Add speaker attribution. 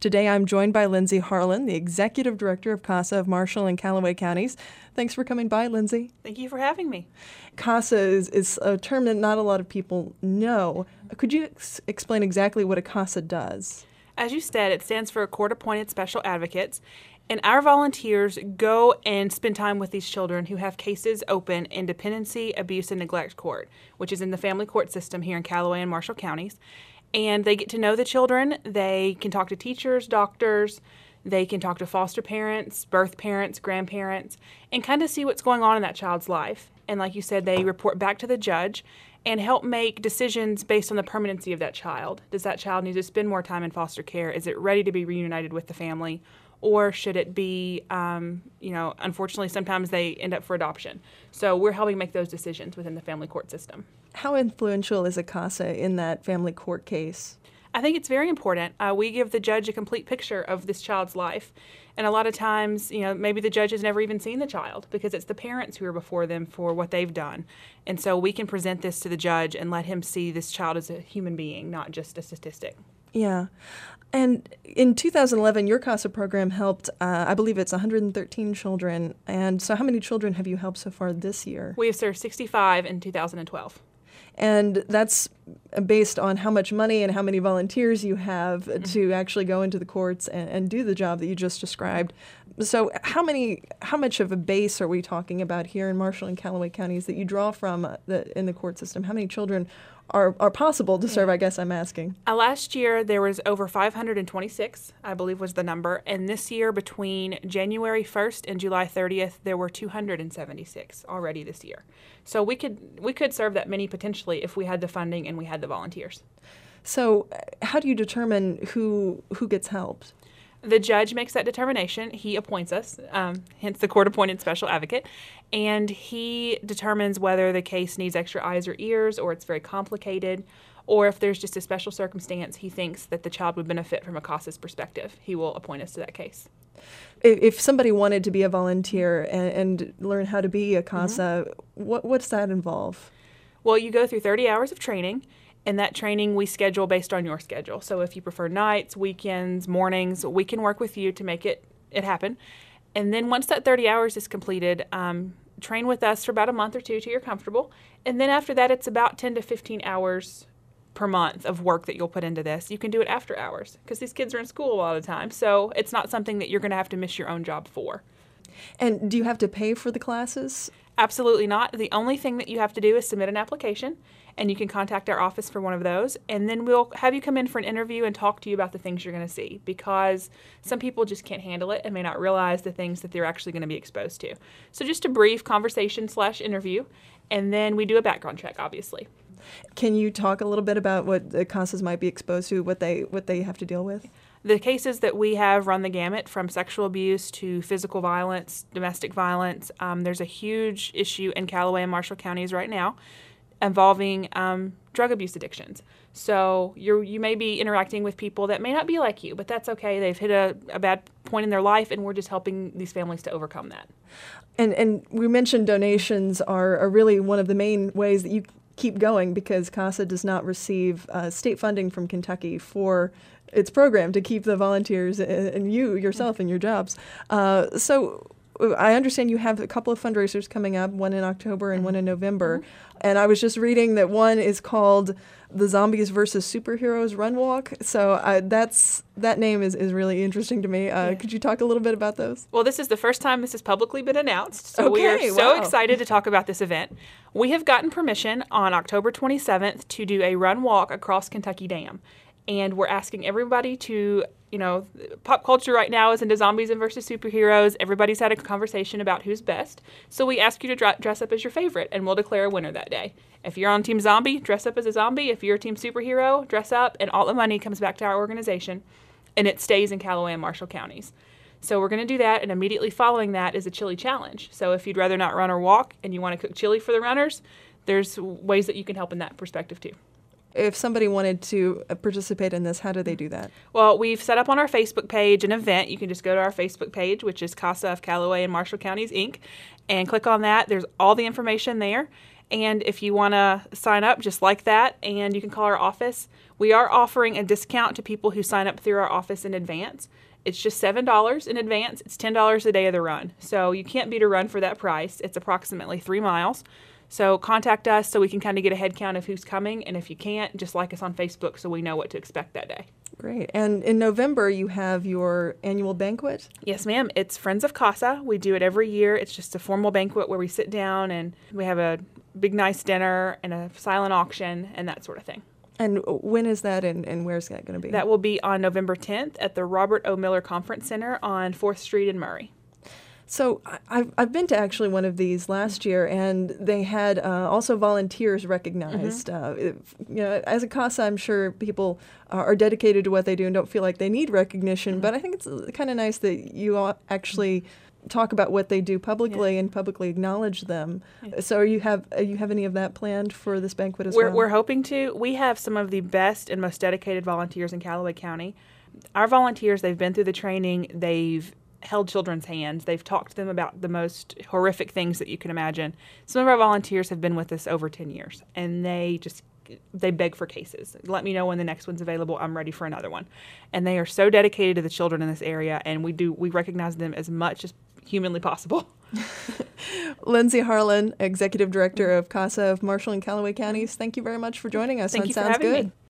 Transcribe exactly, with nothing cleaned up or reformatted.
Speaker 1: Today I'm joined by Lindsay Harlan, the Executive Director of CASA of Marshall and Callaway Counties. Thanks for coming by, Lindsay.
Speaker 2: Thank you for having me.
Speaker 1: CASA is, is a term that not a lot of people know. Could you ex- explain exactly what a CASA does?
Speaker 2: As you said, it stands for Court-Appointed Special Advocates, and our volunteers go and spend time with these children who have cases open in Dependency, Abuse, and Neglect Court, which is in the family court system here in Callaway and Marshall counties. And they get to know the children. They can talk to teachers, doctors. They can talk to foster parents, birth parents, grandparents, and kind of see what's going on in that child's life. And like you said, they report back to the judge and help make decisions based on the permanency of that child. Does that child need to spend more time in foster care? Is it ready to be reunited with the family? Or should it be, um, you know, unfortunately, sometimes they end up for adoption. So we're helping make those decisions within the family court system.
Speaker 1: How influential is a CASA in that family court case?
Speaker 2: I think it's very important. Uh, we give the judge a complete picture of this child's life. And a lot of times, you know, maybe the judge has never even seen the child because it's the parents who are before them for what they've done. And so we can present this to the judge and let him see this child as a human being, not just a statistic.
Speaker 1: Yeah. And in two thousand eleven, your CASA program helped, uh, I believe it's one hundred thirteen children. And so how many children have you helped so far this year?
Speaker 2: We have served sixty-five in two thousand twelve.
Speaker 1: And that's based on how much money and how many volunteers you have mm-hmm. to actually go into the courts and, and do the job that you just described. So how many, how much of a base are we talking about here in Marshall and Callaway counties that you draw from uh, the, in the court system? How many children are, are possible to serve, yeah. I guess I'm asking?
Speaker 2: Uh, last year, there was over five hundred twenty-six, I believe was the number. And this year, between January first and July thirtieth, there were two hundred seventy-six already this year. So we could we could serve that many potentially if we had the funding and we had the volunteers.
Speaker 1: So how do you determine who who gets helped?
Speaker 2: The judge makes that determination. He appoints us, um, hence the court-appointed special advocate, and he determines whether the case needs extra eyes or ears or it's very complicated, or if there's just a special circumstance he thinks that the child would benefit from a CASA's perspective. He will appoint us to that case.
Speaker 1: If somebody wanted to be a volunteer and, and learn how to be a CASA, mm-hmm. what what's that involve?
Speaker 2: Well, you go through thirty hours of training. And that training we schedule based on your schedule. So if you prefer nights, weekends, mornings, we can work with you to make it, it happen. And then once that thirty hours is completed, um, train with us for about a month or two till you're comfortable. And then after that, it's about ten to fifteen hours per month of work that you'll put into this. You can do it after hours because these kids are in school a lot of the time. So it's not something that you're going to have to miss your own job for.
Speaker 1: And do you have to pay for the classes?
Speaker 2: Absolutely not. The only thing that you have to do is submit an application, and you can contact our office for one of those, and then we'll have you come in for an interview and talk to you about the things you're going to see, because some people just can't handle it and may not realize the things that they're actually going to be exposed to. So just a brief conversation slash interview, and then we do a background check, obviously.
Speaker 1: Can you talk a little bit about what the CASAs might be exposed to, what they what they have to deal with?
Speaker 2: The cases that we have run the gamut from sexual abuse to physical violence, domestic violence. Um, there's a huge issue in Callaway and Marshall counties right now involving um, drug abuse addictions. So you're, you may be interacting with people that may not be like you, but that's okay. They've hit a, a bad point in their life, and we're just helping these families to overcome that.
Speaker 1: And and we mentioned donations are, are really one of the main ways that you keep going, because CASA does not receive uh, state funding from Kentucky for its program to keep the volunteers and, and you yourself in your jobs. Uh, so I understand you have a couple of fundraisers coming up, one in October and mm-hmm. one in November. Mm-hmm. And I was just reading that one is called the Zombies versus Superheroes Run Walk. So I, that's that name is, is really interesting to me. Uh, yeah. Could you talk a little bit about those?
Speaker 2: Well, this is the first time this has publicly been announced. So
Speaker 1: okay,
Speaker 2: we are so
Speaker 1: wow.
Speaker 2: excited to talk about this event. We have gotten permission on October twenty-seventh to do a run walk across Kentucky Dam. And we're asking everybody to, you know, pop culture right now is into zombies and versus superheroes. Everybody's had a conversation about who's best. So we ask you to dr- dress up as your favorite, and we'll declare a winner that day. If you're on Team Zombie, dress up as a zombie. If you're Team Superhero, dress up, and all the money comes back to our organization, and it stays in Callaway and Marshall counties. So we're going to do that, and immediately following that is a chili challenge. So if you'd rather not run or walk and you want to cook chili for the runners, there's ways that you can help in that perspective too.
Speaker 1: If somebody wanted to participate in this, how do they do that?
Speaker 2: Well, we've set up on our Facebook page an event. You can just go to our Facebook page, which is CASA of Callaway and Marshall Counties, Incorporated, and click on that. There's all the information there. And if you want to sign up just like that, and you can call our office, we are offering a discount to people who sign up through our office in advance. It's just seven dollars in advance. It's ten dollars a day of the run. So you can't beat a run for that price. It's approximately three miles. So contact us so we can kind of get a head count of who's coming. And if you can't, just like us on Facebook so we know what to expect that day.
Speaker 1: Great. And in November, you have your annual banquet?
Speaker 2: Yes, ma'am. It's Friends of CASA. We do it every year. It's just a formal banquet where we sit down and we have a big, nice dinner and a silent auction and that sort of thing.
Speaker 1: And when is that, and, and where's that going to be?
Speaker 2: That will be on November tenth at the Robert O. Miller Conference Center on fourth Street in Murray.
Speaker 1: So I- I've, I've been to actually one of these last year, and they had uh, also volunteers recognized.
Speaker 2: Mm-hmm.
Speaker 1: Uh, if, you know, as a CASA, I'm sure people are, are dedicated to what they do and don't feel like they need recognition, mm-hmm. but I think it's kind of nice that you all actually talk about what they do publicly yeah. and publicly acknowledge them. Yeah. So you have uh, you have any of that planned for this banquet as
Speaker 2: we're,
Speaker 1: well?
Speaker 2: We're hoping to. We have some of the best and most dedicated volunteers in Callaway County. Our volunteers, they've been through the training, they've held children's hands, they've talked to them about the most horrific things that you can imagine. Some of our volunteers have been with us over ten years, and they just they beg for cases. Let me know when the next one's available. I'm ready for another one. And they are so dedicated to the children in this area, and we do we recognize them as much as humanly possible.
Speaker 1: Lindsay Harlan, Executive Director of CASA of Marshall and Callaway Counties, thank you very much for joining us
Speaker 2: Thank
Speaker 1: on
Speaker 2: you for
Speaker 1: Sounds
Speaker 2: having
Speaker 1: Good.
Speaker 2: me.